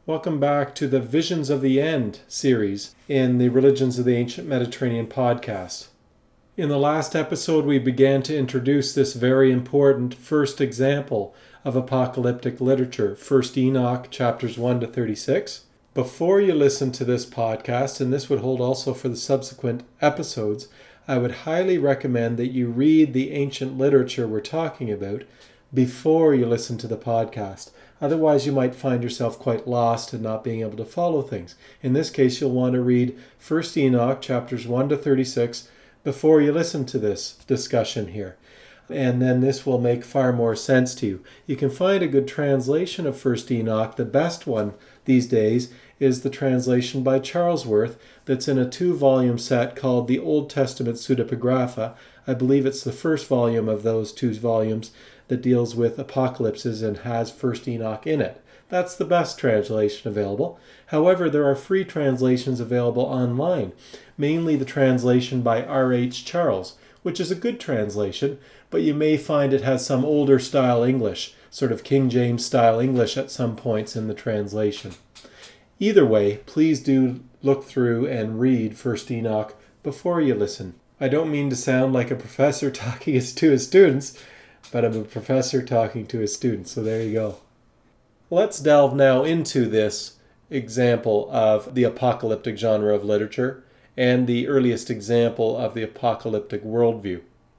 Welcome back to the Visions of the End series in the Religions of the Ancient Mediterranean podcast. In the last episode, we began to introduce this very important first example of apocalyptic literature, 1 Enoch, chapters 1 to 36. Before you listen to this podcast, and this would hold also for the subsequent episodes, I would highly recommend that you read the ancient literature we're talking about before you listen to the podcast. Otherwise, you might find yourself quite lost and not being able to follow things. In this case, you'll want to read 1 Enoch, chapters 1 to 36, before you listen to this discussion here. And then this will make far more sense to you. You can find a good translation of 1 Enoch. The best one these days is the translation by Charlesworth that's in a 2-volume set called the Old Testament Pseudepigrapha. I believe it's the first volume of those 2 volumes that deals with apocalypses and has 1 Enoch in it. That's the best translation available. However, there are free translations available online, mainly the translation by R.H. Charles, which is a good translation, but you may find it has some older style English, sort of King James style English at some points in the translation. Either way, please do look through and read 1 Enoch before you listen. I don't mean to sound like a professor talking to his students, but I'm a professor talking to his students, so there you go. Let's delve now into this example of the apocalyptic genre of literature and the earliest example of the apocalyptic worldview.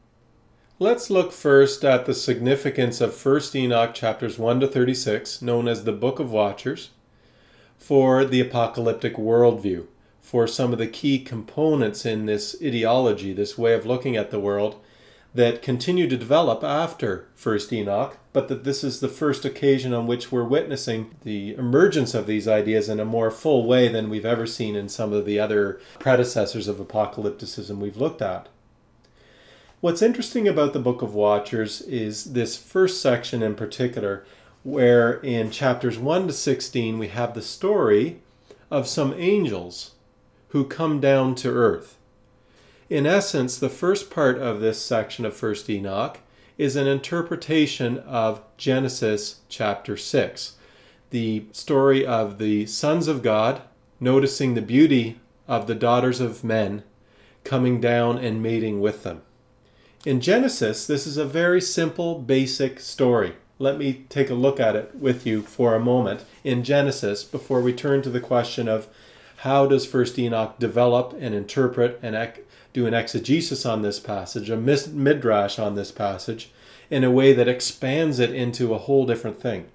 Let's look first at the significance of 1 Enoch chapters 1 to 36, known as the Book of Watchers, for the apocalyptic worldview, for some of the key components in this ideology, this way of looking at the world, that continue to develop after 1 Enoch, but that this is the first occasion on which we're witnessing the emergence of these ideas in a more full way than we've ever seen in some of the other predecessors of apocalypticism we've looked at. What's interesting about the Book of Watchers is this first section in particular, where in chapters 1 to 16 we have the story of some angels who come down to earth. In essence, the first part of this section of 1 Enoch is an interpretation of Genesis chapter 6, the story of the sons of God noticing the beauty of the daughters of men coming down and mating with them. In Genesis, this is a very simple, basic story. Let me take a look at it with you for a moment in Genesis before we turn to the question of how does 1 Enoch develop and interpret and do an exegesis on this passage, a midrash on this passage, in a way that expands it into a whole different thing.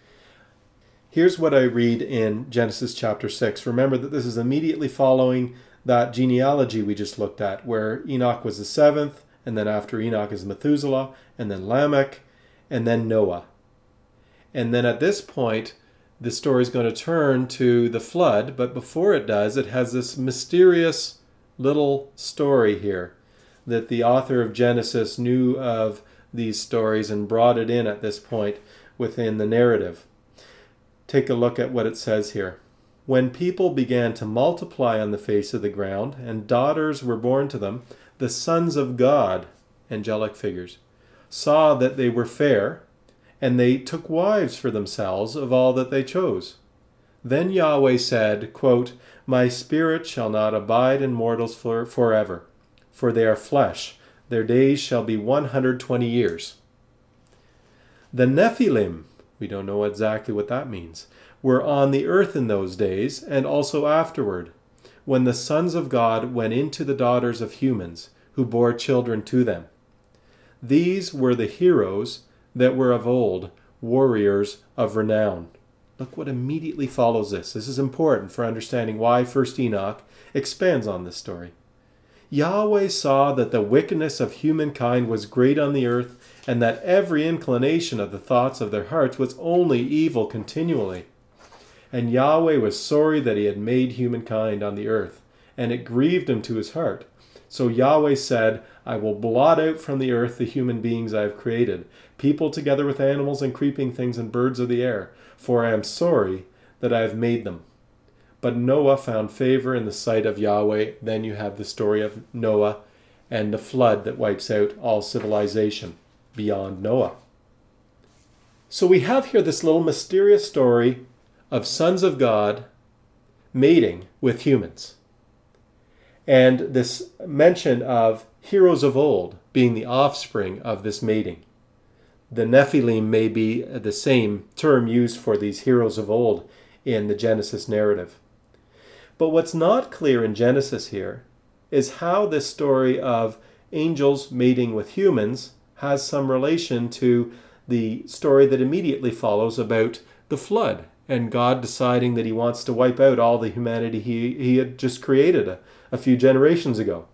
Here's what I read in Genesis chapter 6. Remember that this is immediately following that genealogy we just looked at, where Enoch was the 7th, and then after Enoch is Methuselah, and then Lamech, and then Noah. And then at this point, the story is going to turn to the flood, but before it does, it has this mysterious little story here that the author of Genesis knew of these stories and brought it in at this point within the narrative. Take a look at what it says here. When people began to multiply on the face of the ground, and daughters were born to them, the sons of God, angelic figures, saw that they were fair, and they took wives for themselves of all that they chose. Then Yahweh said, quote, "My spirit shall not abide in mortals forever, for they are flesh. Their days shall be 120 years. The Nephilim, we don't know exactly what that means, were on the earth in those days, and also afterward, when the sons of God went into the daughters of humans, who bore children to them. These were the heroes that were of old, warriors of renown." Look what immediately follows this. This is important for understanding why 1 Enoch expands on this story. Yahweh saw that the wickedness of humankind was great on the earth, and that every inclination of the thoughts of their hearts was only evil continually. And Yahweh was sorry that he had made humankind on the earth, and it grieved him to his heart. So Yahweh said, "I will blot out from the earth the human beings I have created, people together with animals and creeping things and birds of the air, for I am sorry that I have made them." But Noah found favor in the sight of Yahweh. Then you have the story of Noah and the flood that wipes out all civilization beyond Noah. So we have here this little mysterious story of sons of God mating with humans. And this mention of heroes of old being the offspring of this mating. The Nephilim may be the same term used for these heroes of old in the Genesis narrative. But what's not clear in Genesis here is how this story of angels mating with humans has some relation to the story that immediately follows about the flood and God deciding that he wants to wipe out all the humanity he had just created a few generations ago.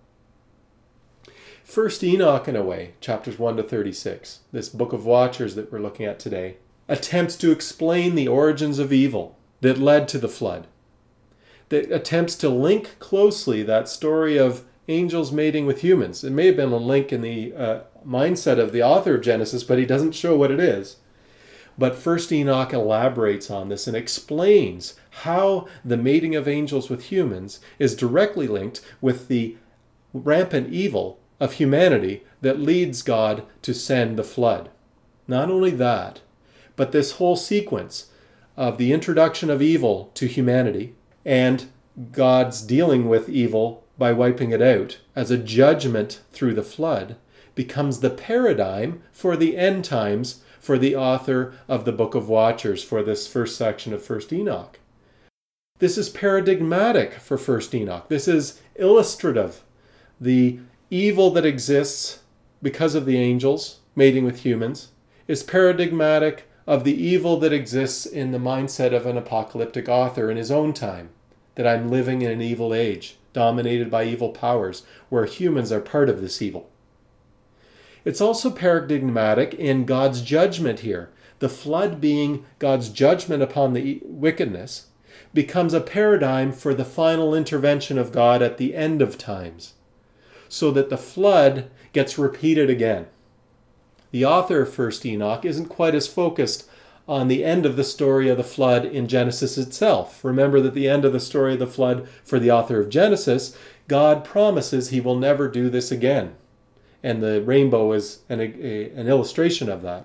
First Enoch, in a way, chapters 1 to 36, this book of Watchers that we're looking at today, attempts to explain the origins of evil that led to the flood. That attempts to link closely that story of angels mating with humans. It may have been a link in the mindset of the author of Genesis, but he doesn't show what it is. But First Enoch elaborates on this and explains how the mating of angels with humans is directly linked with the rampant evil of humanity that leads God to send the flood. Not only that, but this whole sequence of the introduction of evil to humanity and God's dealing with evil by wiping it out as a judgment through the flood becomes the paradigm for the end times for the author of the Book of Watchers for this first section of First Enoch. This is paradigmatic for First Enoch. This is illustrative. The evil that exists because of the angels mating with humans is paradigmatic of the evil that exists in the mindset of an apocalyptic author in his own time, that I'm living in an evil age, dominated by evil powers, where humans are part of this evil. It's also paradigmatic in God's judgment here. The flood being God's judgment upon the wickedness becomes a paradigm for the final intervention of God at the end of times, so that the flood gets repeated again. The author of First Enoch isn't quite as focused on the end of the story of the flood in Genesis itself. Remember that the end of the story of the flood for the author of Genesis, God promises he will never do this again. And the rainbow is an illustration of that.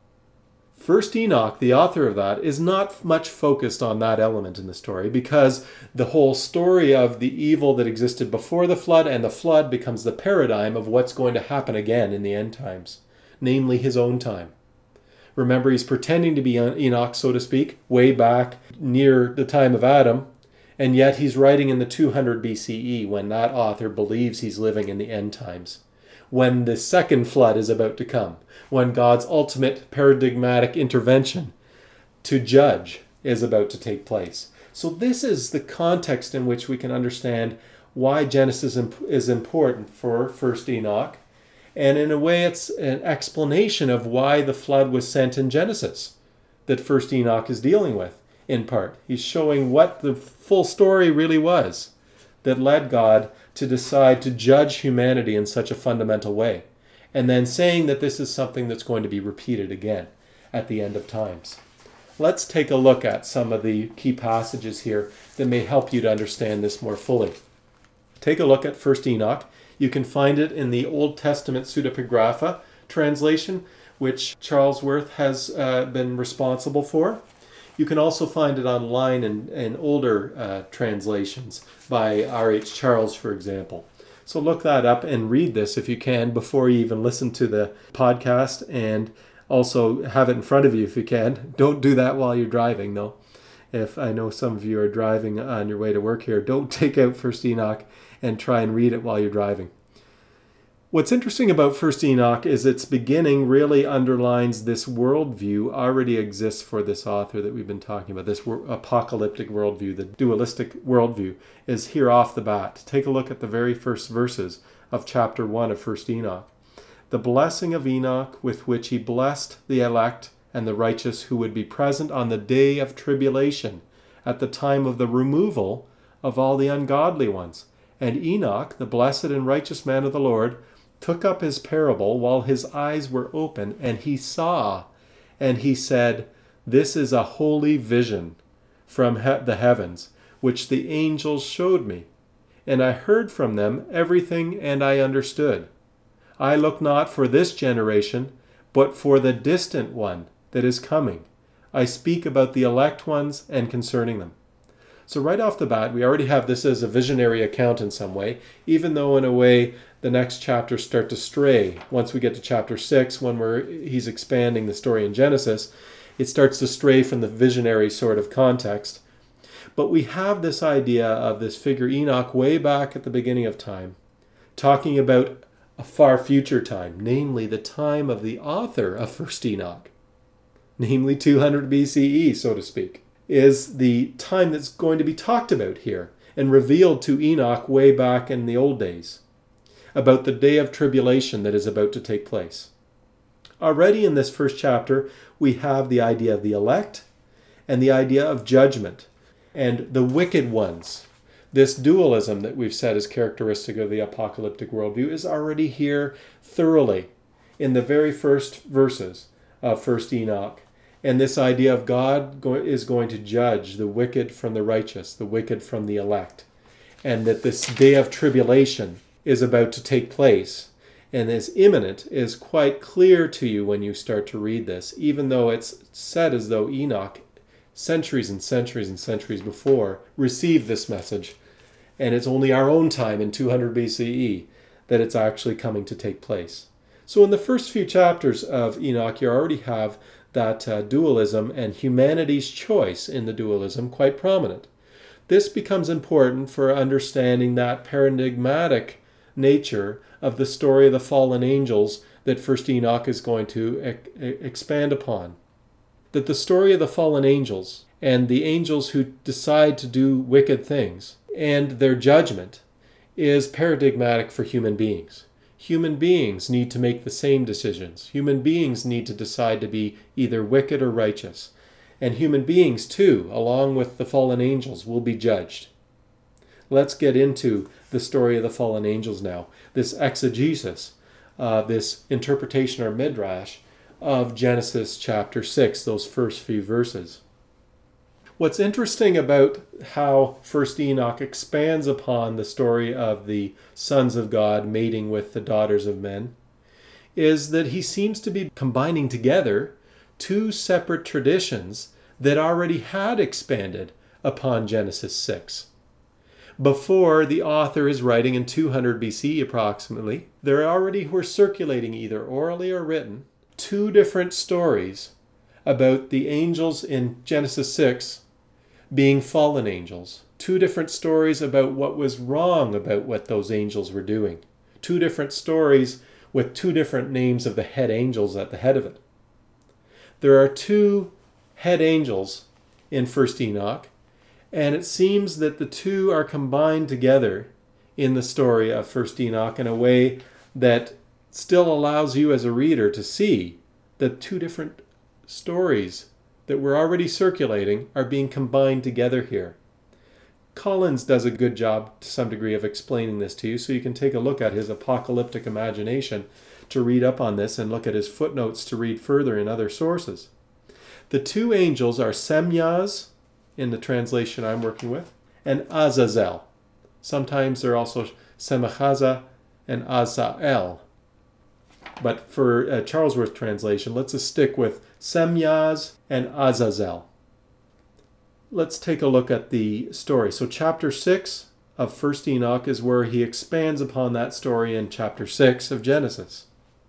First Enoch, the author of that, is not much focused on that element in the story because the whole story of the evil that existed before the flood and the flood becomes the paradigm of what's going to happen again in the end times, namely his own time. Remember, he's pretending to be Enoch, so to speak, way back near the time of Adam, and yet he's writing in the 200 BCE when that author believes he's living in the end times, when the second flood is about to come, when God's ultimate paradigmatic intervention to judge is about to take place. So this is the context in which we can understand why Genesis is important for First Enoch. And in a way, it's an explanation of why the flood was sent in Genesis that First Enoch is dealing with, in part. He's showing what the full story really was that led God to decide to judge humanity in such a fundamental way, and then saying that this is something that's going to be repeated again at the end of times. Let's take a look at some of the key passages here that may help you to understand this more fully. Take a look at First Enoch. You can find it in the Old Testament Pseudepigrapha translation, which Charles Worth has been responsible for. You can also find it online in older translations by R.H. Charles, for example. So look that up and read this if you can before you even listen to the podcast, and also have it in front of you if you can. Don't do that while you're driving, though. If I know some of you are driving on your way to work here, don't take out First Enoch and try and read it while you're driving. What's interesting about First Enoch is its beginning really underlines this worldview already exists for this author that we've been talking about. This apocalyptic worldview, the dualistic worldview, is here off the bat. Take a look at the very first verses of chapter 1 of First Enoch. The blessing of Enoch with which he blessed the elect and the righteous who would be present on the day of tribulation at the time of the removal of all the ungodly ones. And Enoch, the blessed and righteous man of the Lord, took up his parable while his eyes were open, and he saw, and he said, "This is a holy vision from the heavens, which the angels showed me. And I heard from them everything, and I understood. I look not for this generation, but for the distant one that is coming. I speak about the elect ones and concerning them. So right off the bat, we already have this as a visionary account in some way, even though in a way the next chapters start to stray. Once we get to chapter 6, when he's expanding the story in Genesis, it starts to stray from the visionary sort of context. But we have this idea of this figure Enoch way back at the beginning of time, talking about a far future time, namely the time of the author of 1st Enoch, namely 200 BCE, so to speak, is the time that's going to be talked about here and revealed to Enoch way back in the old days, about the day of tribulation that is about to take place. Already in this first chapter, we have the idea of the elect and the idea of judgment and the wicked ones. This dualism that we've said is characteristic of the apocalyptic worldview is already here thoroughly in the very first verses of 1st Enoch. And this idea of God is going to judge the wicked from the righteous, the wicked from the elect. And that this day of tribulation is about to take place and is imminent is quite clear to you when you start to read this, even though it's said as though Enoch, centuries and centuries and centuries before, received this message. And it's only our own time in 200 BCE that it's actually coming to take place. So in the first few chapters of Enoch, you already have that dualism and humanity's choice in the dualism quite prominent. This becomes important for understanding that paradigmatic nature of the story of the fallen angels that 1st Enoch is going to expand upon. That the story of the fallen angels and the angels who decide to do wicked things and their judgment is paradigmatic for human beings. Human beings need to make the same decisions. Human beings need to decide to be either wicked or righteous. And human beings, too, along with the fallen angels, will be judged. Let's get into the story of the fallen angels now. This exegesis, this interpretation or midrash of Genesis chapter 6, those first few verses. What's interesting about how 1st Enoch expands upon the story of the sons of God mating with the daughters of men is that he seems to be combining together two separate traditions that already had expanded upon Genesis 6. Before the author is writing in 200 BC approximately, there already were circulating either orally or written two different stories about the angels in Genesis 6 being fallen angels. Two different stories about what was wrong about what those angels were doing. Two different stories with two different names of the head angels at the head of it. There are two head angels in 1st Enoch, and it seems that the two are combined together in the story of 1st Enoch in a way that still allows you as a reader to see that two different stories that were already circulating are being combined together here. Collins does a good job to some degree of explaining this to you, so you can take a look at his apocalyptic imagination to read up on this and look at his footnotes to read further in other sources. The two angels are Semyaz, in the translation I'm working with, and Azazel. Sometimes they're also Semachaza and Azael. But for Charlesworth translation, let's just stick with Semyaz and Azazel. Let's take a look at the story. So chapter 6 of 1st Enoch is where he expands upon that story in chapter 6 of Genesis.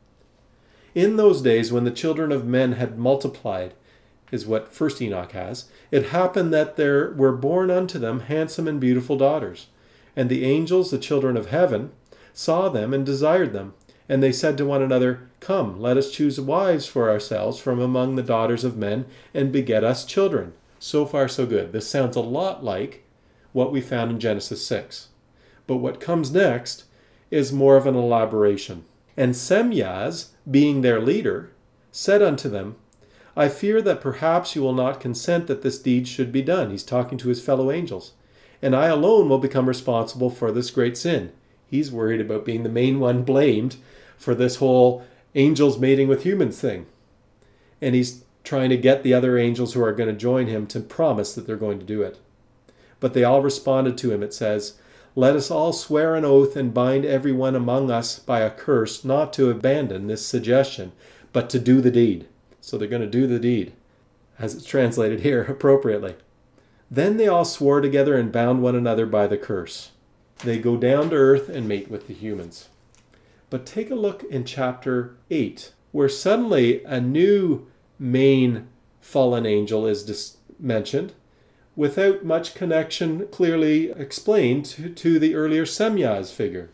In those days when the children of men had multiplied, is what 1st Enoch has, it happened that there were born unto them handsome and beautiful daughters. And the angels, the children of heaven, saw them and desired them. And they said to one another, Come, let us choose wives for ourselves from among the daughters of men, and beget us children. So far, so good. This sounds a lot like what we found in Genesis 6. But what comes next is more of an elaboration. And Semyaz, being their leader, said unto them, I fear that perhaps you will not consent that this deed should be done. He's talking to his fellow angels. And I alone will become responsible for this great sin. He's worried about being the main one blamed for this whole angels mating with humans thing. And he's trying to get the other angels who are going to join him to promise that they're going to do it. But they all responded to him, it says, Let us all swear an oath and bind every one among us by a curse not to abandon this suggestion, but to do the deed. So they're going to do the deed. as it's translated here appropriately. Then they all swore together and bound one another by the curse. They go down to earth and mate with the humans. But take a look in chapter 8, where suddenly a new main fallen angel is mentioned, without much connection clearly explained to the earlier Semyaz figure.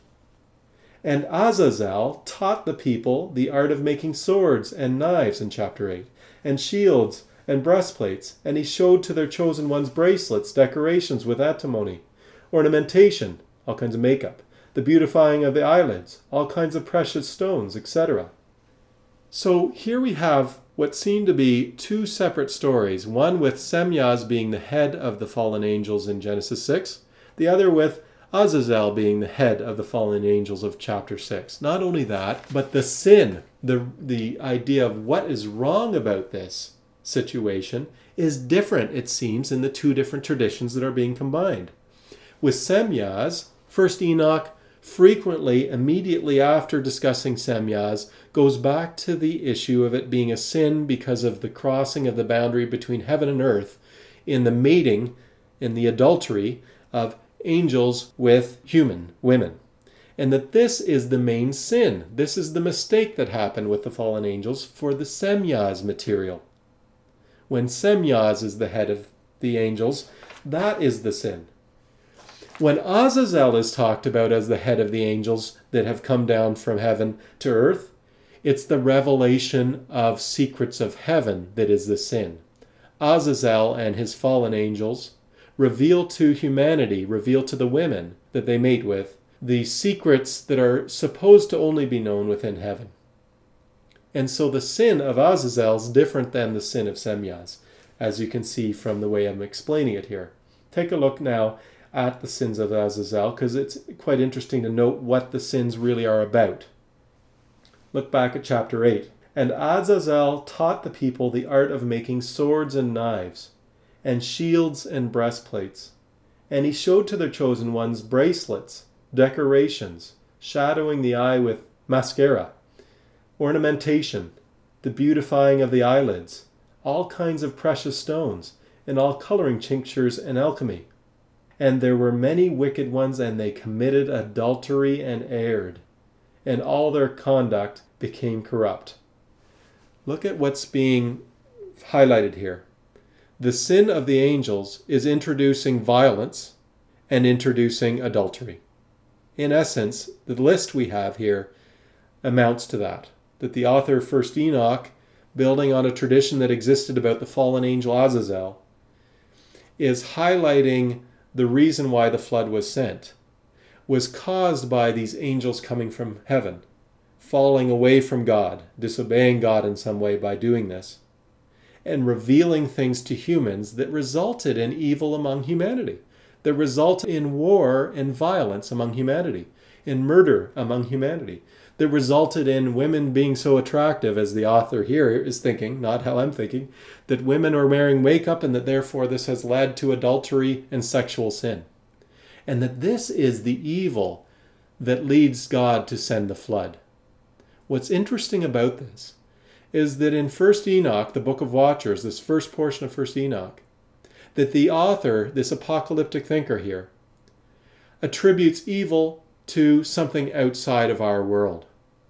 And Azazel taught the people the art of making swords and knives in chapter 8, and shields and breastplates, and he showed to their chosen ones bracelets, decorations with antimony, ornamentation, all kinds of makeup, the beautifying of the eyelids, all kinds of precious stones, etc. So here we have what seem to be two separate stories, one with Semyaz being the head of the fallen angels in Genesis 6, the other with Azazel being the head of the fallen angels of chapter 6. Not only that, but the sin, the idea of what is wrong about this situation is different, it seems, in the two different traditions that are being combined. With Semyaz, first Enoch frequently, immediately after discussing Semyaz, goes back to the issue of it being a sin because of the crossing of the boundary between heaven and earth in the mating, in the adultery of angels with human women. And that this is the main sin. This is the mistake that happened with the fallen angels for the Semyaz material. When Semyaz is the head of the angels, that is the sin. When Azazel is talked about as the head of the angels that have come down from heaven to earth, it's the revelation of secrets of heaven that is the sin. Azazel and his fallen angels reveal to humanity, reveal to the women that they mate with, the secrets that are supposed to only be known within heaven. And so the sin of Azazel is different than the sin of Semyaz, as you can see from the way I'm explaining it here. Take a look now at the sins of Azazel, because it's quite interesting to note what the sins really are about. Look back at chapter 8. And Azazel taught the people the art of making swords and knives, and shields and breastplates. And he showed to their chosen ones bracelets, decorations, shadowing the eye with mascara, ornamentation, the beautifying of the eyelids, all kinds of precious stones, and all coloring tinctures and alchemy. And there were many wicked ones, and they committed adultery and erred, and all their conduct became corrupt. Look at what's being highlighted here. The sin of the angels is introducing violence and introducing adultery. In essence, the list we have here amounts to that the author of 1 Enoch, building on a tradition that existed about the fallen angel Azazel, is highlighting the reason why the flood was sent was caused by these angels coming from heaven, falling away from God, disobeying God in some way by doing this, and revealing things to humans that resulted in evil among humanity, that resulted in war and violence among humanity, in murder among humanity, that resulted in women being so attractive, as the author here is thinking, not how I'm thinking, that women are wearing makeup and that therefore this has led to adultery and sexual sin. And that this is the evil that leads God to send the flood. What's interesting about this is that in 1 Enoch, the Book of Watchers, this first portion of 1 Enoch, that the author, this apocalyptic thinker here, attributes evil to something outside of our world.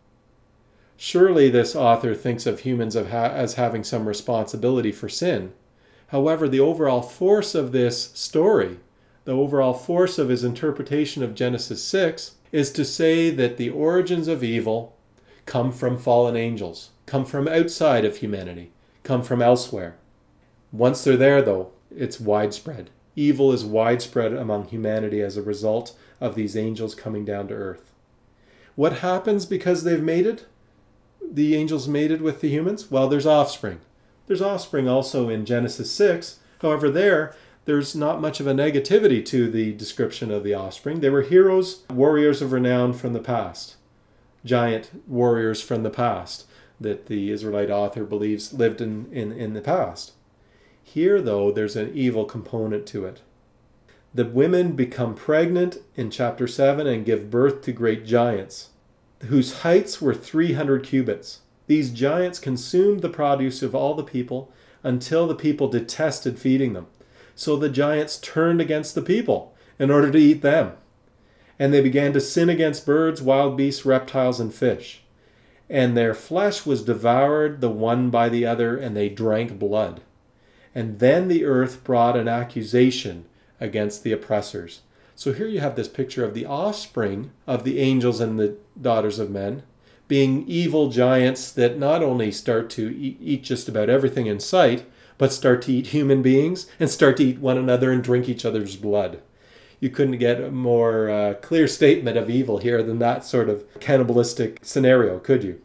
Surely this author thinks of humans as having some responsibility for sin. However, the overall force of this story, the overall force of his interpretation of Genesis 6, is to say that the origins of evil come from fallen angels, come from outside of humanity, come from elsewhere. Once they're there, though, it's widespread. Evil is widespread among humanity as a result of these angels coming down to earth. What happens because they've mated? The angels mated with the humans? Well, there's offspring. There's offspring also in Genesis 6. However, there's not much of a negativity to the description of the offspring. They were heroes, warriors of renown from the past. Giant warriors from the past that the Israelite author believes lived in the past. Here, though, there's an evil component to it. The women become pregnant in chapter 7 and give birth to great giants, whose heights were 300 cubits. These giants consumed the produce of all the people until the people detested feeding them. So the giants turned against the people in order to eat them. And they began to sin against birds, wild beasts, reptiles, and fish. And their flesh was devoured the one by the other, and they drank blood. And then the earth brought an accusation against the oppressors. So here you have this picture of the offspring of the angels and the daughters of men being evil giants that not only start to eat just about everything in sight, but start to eat human beings and start to eat one another and drink each other's blood. You couldn't get a more clear statement of evil here than that sort of cannibalistic scenario, could you?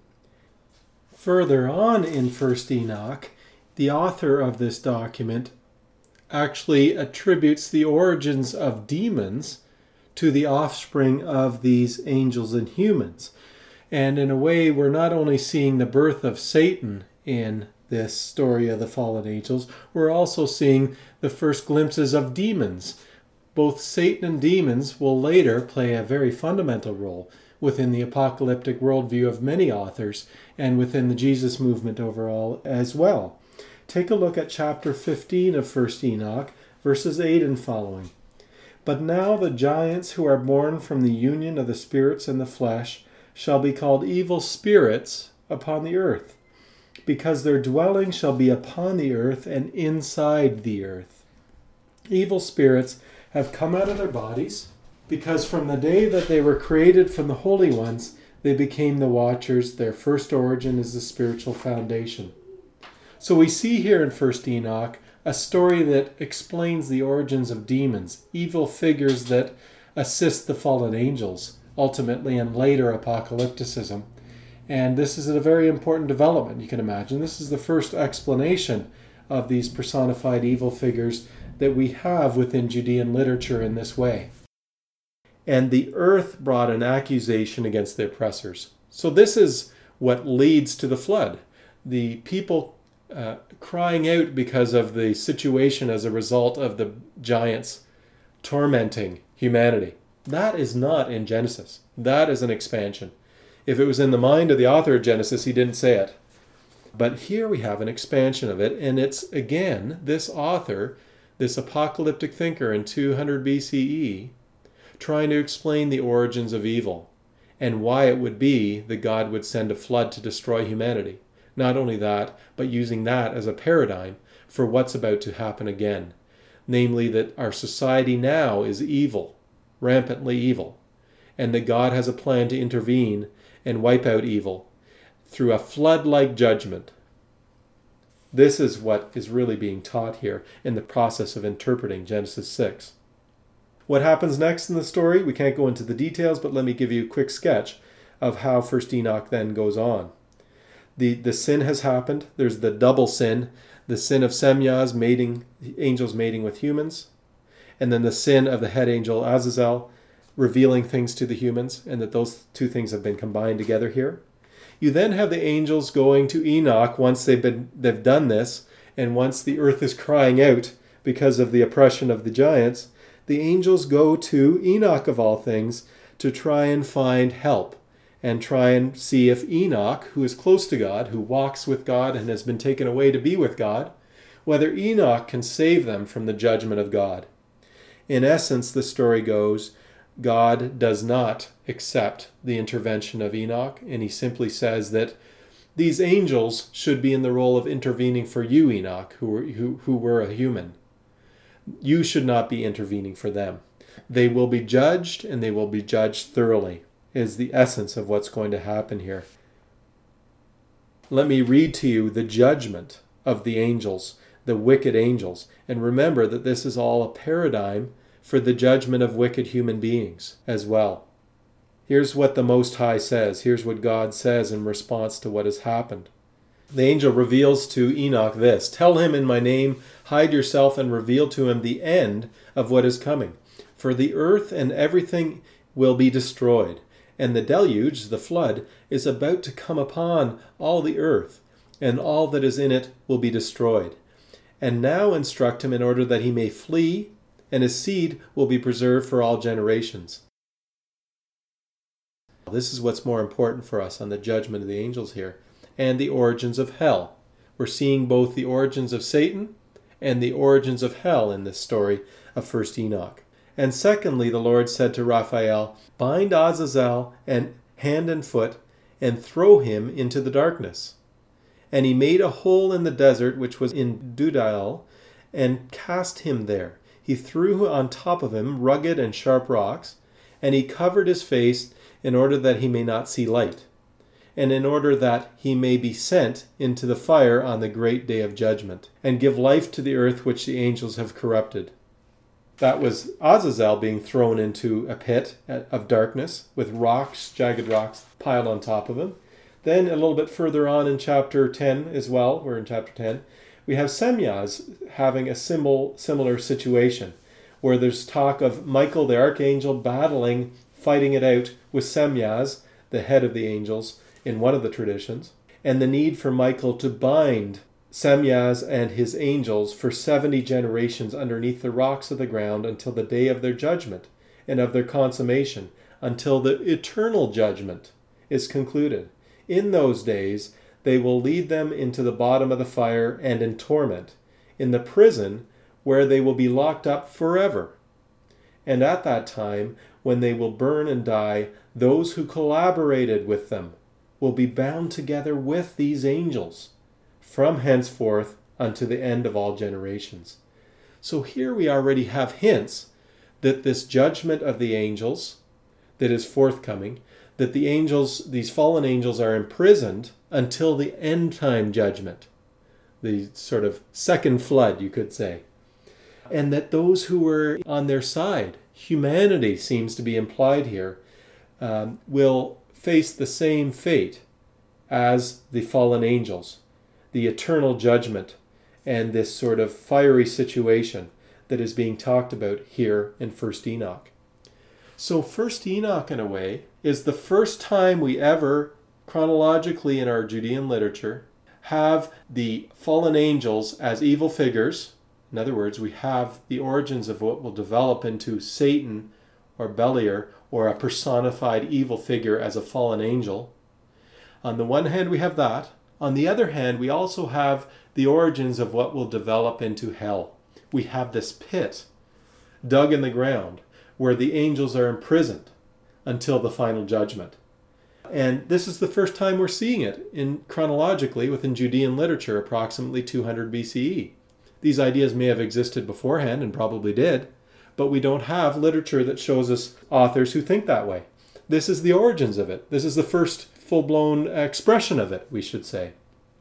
Further on in 1st Enoch, the author of this document actually attributes the origins of demons to the offspring of these angels and humans. And in a way, we're not only seeing the birth of Satan in this story of the fallen angels, we're also seeing the first glimpses of demons. Both Satan and demons will later play a very fundamental role within the apocalyptic worldview of many authors and within the Jesus movement overall as well. Take a look at chapter 15 of 1st Enoch, verses 8 and following. But now the giants who are born from the union of the spirits and the flesh shall be called evil spirits upon the earth, because their dwelling shall be upon the earth and inside the earth. Evil spirits have come out of their bodies, because from the day that they were created from the holy ones, they became the watchers. Their first origin is the spiritual foundation. So we see here in 1st Enoch a story that explains the origins of demons, evil figures that assist the fallen angels, ultimately in later apocalypticism. And this is a very important development, you can imagine. This is the first explanation of these personified evil figures that we have within Judean literature in this way. And the earth brought an accusation against the oppressors. So this is what leads to the flood. The people crying out because of the situation as a result of the giants tormenting humanity. That is not in Genesis. That is an expansion. If it was in the mind of the author of Genesis, he didn't say it. But here we have an expansion of it, and it's, again, this author, this apocalyptic thinker in 200 BCE, trying to explain the origins of evil and why it would be that God would send a flood to destroy humanity. Not only that, but using that as a paradigm for what's about to happen again. Namely, that our society now is evil, rampantly evil, and that God has a plan to intervene and wipe out evil through a flood-like judgment. This is what is really being taught here in the process of interpreting Genesis 6. What happens next in the story? We can't go into the details, but let me give you a quick sketch of how 1st Enoch then goes on. The sin has happened. There's the double sin. The sin of Semyaz, angels mating with humans. And then the sin of the head angel Azazel, revealing things to the humans, and that those two things have been combined together here. You then have the angels going to Enoch once they've done this, and once the earth is crying out because of the oppression of the giants, the angels go to Enoch of all things to try and find help and try and see if Enoch, who is close to God, who walks with God and has been taken away to be with God, whether Enoch can save them from the judgment of God. In essence, the story goes, God does not accept the intervention of Enoch, and he simply says that these angels should be in the role of intervening for you, Enoch, who were a human. You should not be intervening for them. They will be judged, and they will be judged thoroughly, is the essence of what's going to happen here. Let me read to you the judgment of the angels, the wicked angels, and remember that this is all a paradigm for the judgment of wicked human beings as well. Here's what the Most High says. Here's what God says in response to what has happened. The angel reveals to Enoch this: "Tell him in my name, hide yourself and reveal to him the end of what is coming. For the earth and everything will be destroyed, and the deluge, the flood, is about to come upon all the earth, and all that is in it will be destroyed. And now instruct him in order that he may flee, and his seed will be preserved for all generations." This is what's more important for us on the judgment of the angels here, and the origins of hell. We're seeing both the origins of Satan and the origins of hell in this story of 1st Enoch. And secondly, the Lord said to Raphael, "Bind Azazel and hand and foot, and throw him into the darkness." And he made a hole in the desert which was in Dudael, and cast him there. He threw on top of him rugged and sharp rocks, and he covered his face in order that he may not see light, and in order that he may be sent into the fire on the great day of judgment, and give life to the earth which the angels have corrupted. That was Azazel being thrown into a pit of darkness with rocks, jagged rocks, piled on top of him. Then a little bit further on in chapter 10 as well, we're in chapter 10, we have Semyaz having a similar situation, where there's talk of Michael the archangel fighting it out with Semyaz, the head of the angels, in one of the traditions, and the need for Michael to bind Semyaz and his angels for 70 generations underneath the rocks of the ground until the day of their judgment and of their consummation, until the eternal judgment is concluded. In those days, they will lead them into the bottom of the fire and in torment, in the prison where they will be locked up forever. And at that time, when they will burn and die, those who collaborated with them will be bound together with these angels, from henceforth unto the end of all generations. So here we already have hints that this judgment of the angels that is forthcoming, that the angels, these fallen angels, are imprisoned until the end time judgment, the sort of second flood, you could say. And that those who were on their side, humanity seems to be implied here, will face the same fate as the fallen angels, the eternal judgment, and this sort of fiery situation that is being talked about here in 1st Enoch. So 1st Enoch, in a way, is the first time we ever, chronologically in our Judean literature, have the fallen angels as evil figures. In other words, we have the origins of what will develop into Satan or Beliar, or a personified evil figure as a fallen angel. On the one hand, we have that. On the other hand, we also have the origins of what will develop into hell. We have this pit dug in the ground where the angels are imprisoned until the final judgment. And this is the first time we're seeing it chronologically within Judean literature, approximately 200 BCE. These ideas may have existed beforehand and probably did, but we don't have literature that shows us authors who think that way. This is the origins of it. This is the first full-blown expression of it, we should say.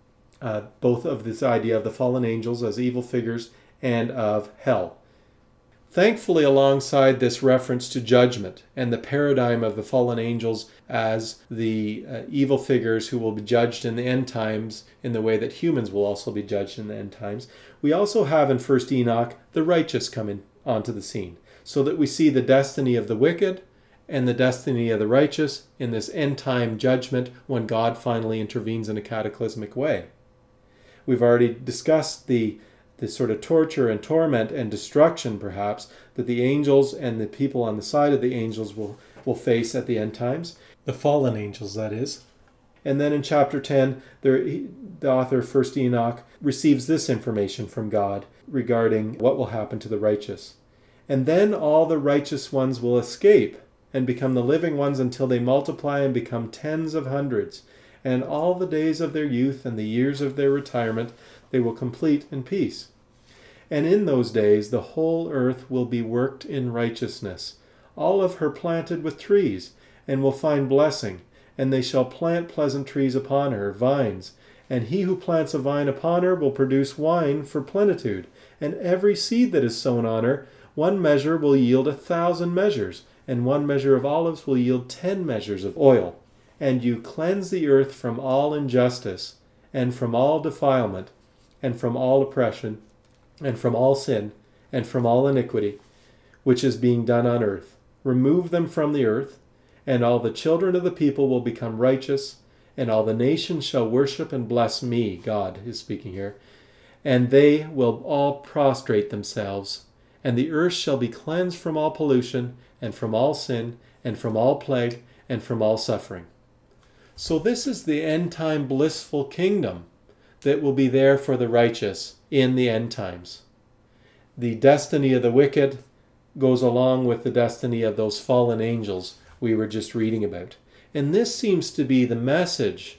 Both of this idea of the fallen angels as evil figures and of hell. Thankfully, alongside this reference to judgment and the paradigm of the fallen angels as the evil figures who will be judged in the end times in the way that humans will also be judged in the end times, we also have in 1st Enoch the righteous coming onto the scene, so that we see the destiny of the wicked and the destiny of the righteous in this end time judgment when God finally intervenes in a cataclysmic way. We've already discussed the sort of torture and torment and destruction, perhaps, that the angels and the people on the side of the angels will face at the end times. The fallen angels, that is. And then in chapter 10, the author of 1st Enoch receives this information from God regarding what will happen to the righteous. And then all the righteous ones will escape and become the living ones until they multiply and become tens of hundreds. And all the days of their youth and the years of their retirement they will complete in peace. And in those days the whole earth will be worked in righteousness, all of her planted with trees, and will find blessing. And they shall plant pleasant trees upon her, vines. And he who plants a vine upon her will produce wine for plenitude. And every seed that is sown on her, 1 measure will yield 1,000 measures, and 1 measure of olives will yield 10 measures of oil. And you cleanse the earth from all injustice, and from all defilement, and from all oppression, and from all sin, and from all iniquity, which is being done on earth. Remove them from the earth, and all the children of the people will become righteous, and all the nations shall worship and bless me, God is speaking here, and they will all prostrate themselves, and the earth shall be cleansed from all pollution, and from all sin, and from all plague, and from all suffering. So this is the end-time blissful kingdom that will be there for the righteous in the end times. The destiny of the wicked goes along with the destiny of those fallen angels we were just reading about. And this seems to be the message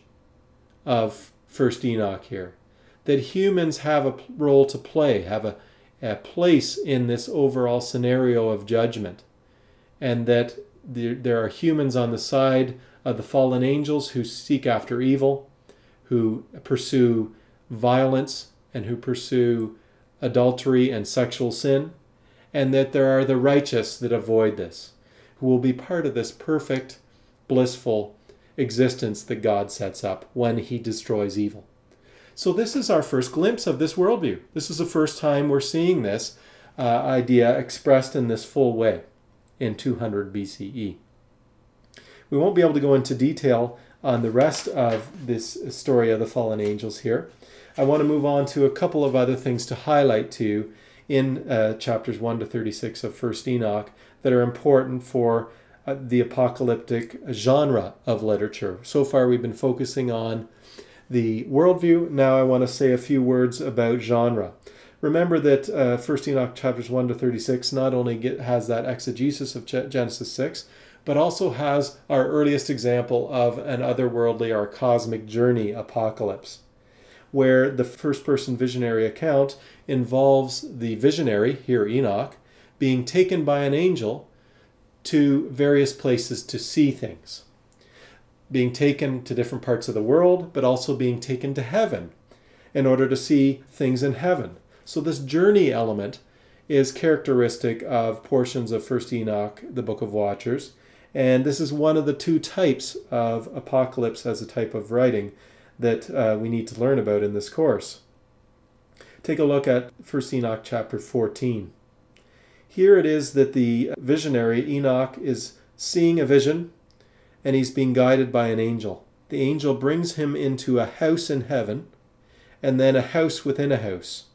of 1st Enoch here, that humans have a role to play, have a place in this overall scenario of judgment, and that there are humans on the side of the fallen angels who seek after evil, who pursue violence, and who pursue adultery and sexual sin, and that there are the righteous that avoid this, who will be part of this perfect, blissful existence that God sets up when he destroys evil. So this is our first glimpse of this worldview. This is the first time we're seeing this idea expressed in this full way in 200 BCE. We won't be able to go into detail on the rest of this story of the fallen angels here. I want to move on to a couple of other things to highlight to you in chapters 1 to 36 of 1st Enoch that are important for the apocalyptic genre of literature. So far we've been focusing on the worldview. Now I want to say a few words about genre. Remember that 1st Enoch chapters 1 to 36 not only has that exegesis of Genesis 6, but also has our earliest example of an otherworldly or cosmic journey apocalypse, where the first-person visionary account involves the visionary, here Enoch, being taken by an angel to various places to see things. Being taken to different parts of the world, but also being taken to heaven in order to see things in heaven. So this journey element is characteristic of portions of 1st Enoch, the Book of Watchers, and this is one of the two types of apocalypse as a type of writing that we need to learn about in this course. Take a look at 1st Enoch chapter 14. Here it is that the visionary Enoch is seeing a vision, and he's being guided by an angel. The angel brings him into a house in heaven, and then a house within a house.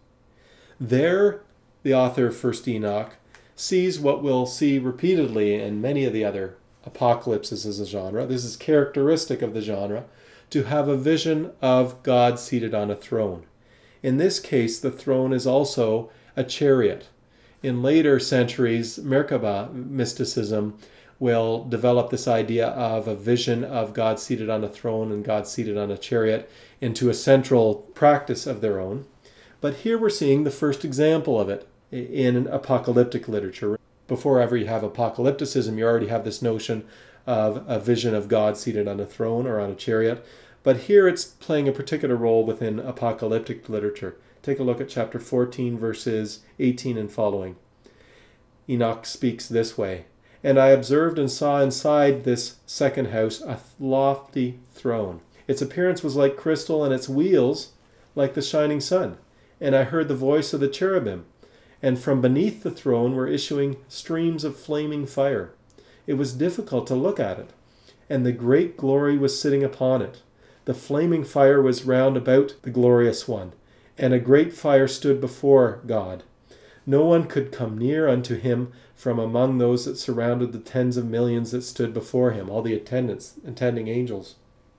There, the author of 1st Enoch sees what we'll see repeatedly in many of the other apocalypses as a genre. This is characteristic of the genre, to have a vision of God seated on a throne. In this case, the throne is also a chariot. In later centuries, Merkabah mysticism will develop this idea of a vision of God seated on a throne and God seated on a chariot into a central practice of their own. But here we're seeing the first example of it in apocalyptic literature. Before ever you have apocalypticism, you already have this notion of a vision of God seated on a throne or on a chariot. But here it's playing a particular role within apocalyptic literature. Take a look at chapter 14, verses 18 and following. Enoch speaks this way, "And I observed and saw inside this second house a lofty throne. Its appearance was like crystal, and its wheels like the shining sun. And I heard the voice of the cherubim, and from beneath the throne were issuing streams of flaming fire. It was difficult to look at it, and the great glory was sitting upon it. The flaming fire was round about the glorious one, and a great fire stood before God. No one could come near unto him from among those that surrounded the tens of millions that stood before him," all the attending angels.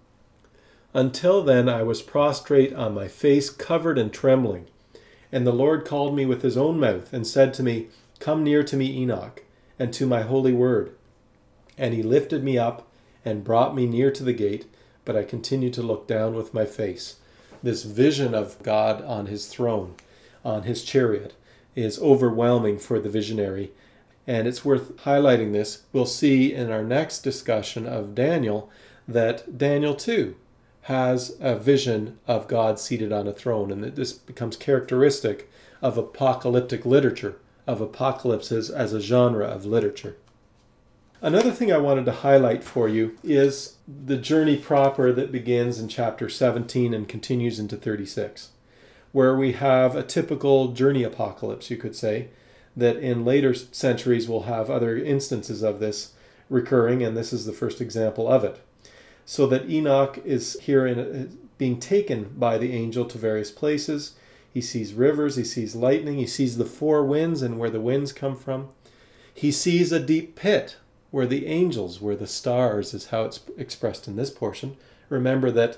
"Until then I was prostrate on my face, covered and trembling. And the Lord called me with his own mouth, and said to me, Come near to me, Enoch, and to my holy word. And he lifted me up, and brought me near to the gate, but I continued to look down with my face." This vision of God on his throne, on his chariot, is overwhelming for the visionary. And it's worth highlighting this. We'll see in our next discussion of Daniel that Daniel too has a vision of God seated on a throne, and that this becomes characteristic of apocalyptic literature, of apocalypses as a genre of literature. Another thing I wanted to highlight for you is the journey proper that begins in chapter 17 and continues into 36, where we have a typical journey apocalypse, you could say, that in later centuries will have other instances of this recurring, and this is the first example of it. So that Enoch is here being taken by the angel to various places. He sees rivers, he sees lightning, he sees the four winds and where the winds come from. He sees a deep pit where the angels, where the stars is how it's expressed in this portion. Remember that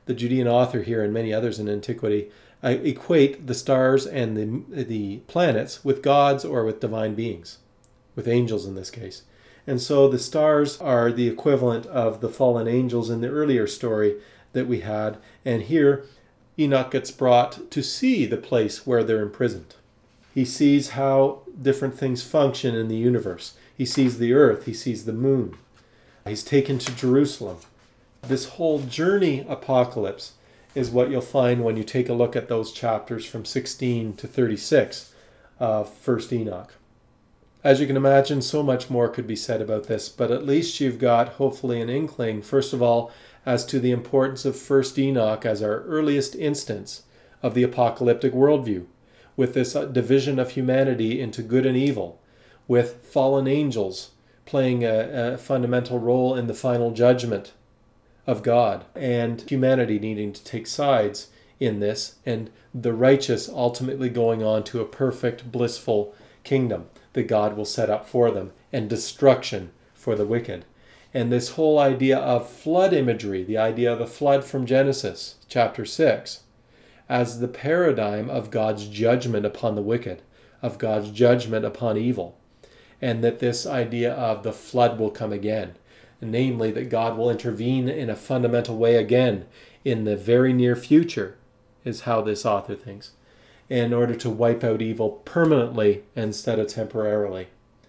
the Judean author here and many others in antiquity, equate the stars and the planets with gods or with divine beings, with angels in this case. And so the stars are the equivalent of the fallen angels in the earlier story that we had. And here, Enoch gets brought to see the place where they're imprisoned. He sees how different things function in the universe. He sees the earth. He sees the moon. He's taken to Jerusalem. This whole journey apocalypse is what you'll find when you take a look at those chapters from 16 to 36 of 1st Enoch. As you can imagine, so much more could be said about this, but at least you've got hopefully an inkling, first of all, as to the importance of 1st Enoch as our earliest instance of the apocalyptic worldview, with this division of humanity into good and evil, with fallen angels playing a fundamental role in the final judgment of God, and humanity needing to take sides in this, and the righteous ultimately going on to a perfect, blissful kingdom that God will set up for them, and destruction for the wicked. And this whole idea of flood imagery, the idea of the flood from Genesis chapter 6, as the paradigm of God's judgment upon the wicked, of God's judgment upon evil, and that this idea of the flood will come again, namely that God will intervene in a fundamental way again in the very near future, is how this author thinks, in order to wipe out evil permanently instead of temporarily.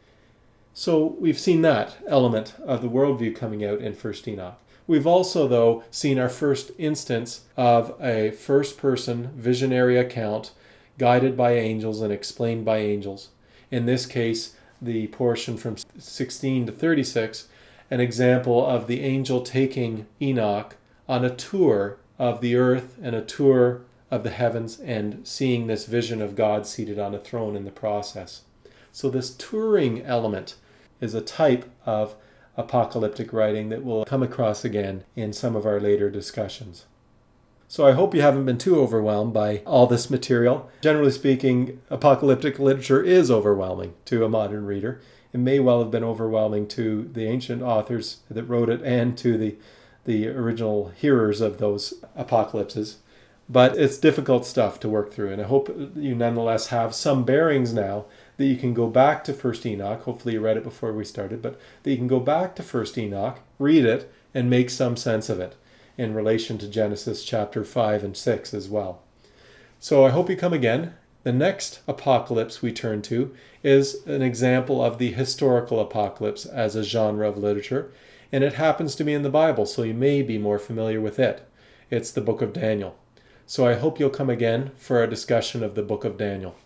So we've seen that element of the worldview coming out in 1st Enoch. We've also, though, seen our first instance of a first-person visionary account guided by angels and explained by angels. In this case, the portion from 16 to 36, an example of the angel taking Enoch on a tour of the earth and a tour of the heavens and seeing this vision of God seated on a throne in the process. So this touring element is a type of apocalyptic writing that we'll come across again in some of our later discussions. So I hope you haven't been too overwhelmed by all this material. Generally speaking, apocalyptic literature is overwhelming to a modern reader. It may well have been overwhelming to the ancient authors that wrote it and to the original hearers of those apocalypses. But it's difficult stuff to work through, and I hope you nonetheless have some bearings now that you can go back to 1st Enoch. Hopefully you read it before we started, but that you can go back to 1st Enoch, read it, and make some sense of it in relation to Genesis chapter 5 and 6 as well. So I hope you come again. The next apocalypse we turn to is an example of the historical apocalypse as a genre of literature, and it happens to be in the Bible, so you may be more familiar with it. It's the book of Daniel. So I hope you'll come again for a discussion of the book of Daniel.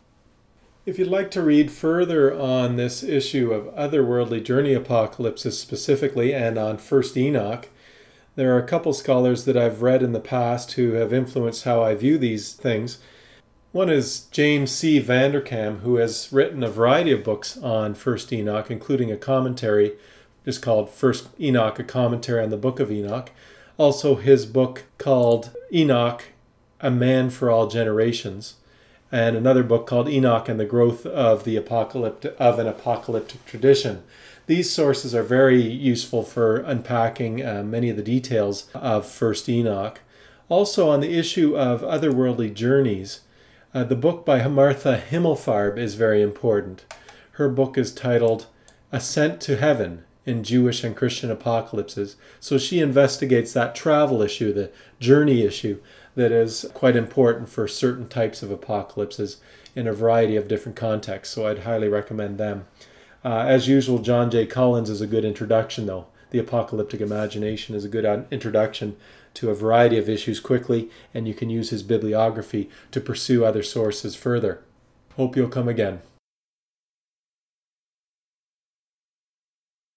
If you'd like to read further on this issue of otherworldly journey apocalypses specifically and on 1st Enoch, there are a couple scholars that I've read in the past who have influenced how I view these things. One is James C. Vanderkam, who has written a variety of books on 1st Enoch, including a commentary just called 1st Enoch, a commentary on the book of Enoch. Also his book called Enoch, A Man for All Generations, and another book called Enoch and the Growth of an Apocalyptic Tradition. These sources are very useful for unpacking many of the details of 1st Enoch. Also on the issue of otherworldly journeys, the book by Martha Himmelfarb is very important. Her book is titled Ascent to Heaven in Jewish and Christian Apocalypses. So she investigates that travel issue, the journey issue, that is quite important for certain types of apocalypses in a variety of different contexts. So I'd highly recommend them. As usual, John J. Collins is a good introduction, though. The Apocalyptic Imagination is a good introduction to a variety of issues quickly, and you can use his bibliography to pursue other sources further. Hope you'll come again.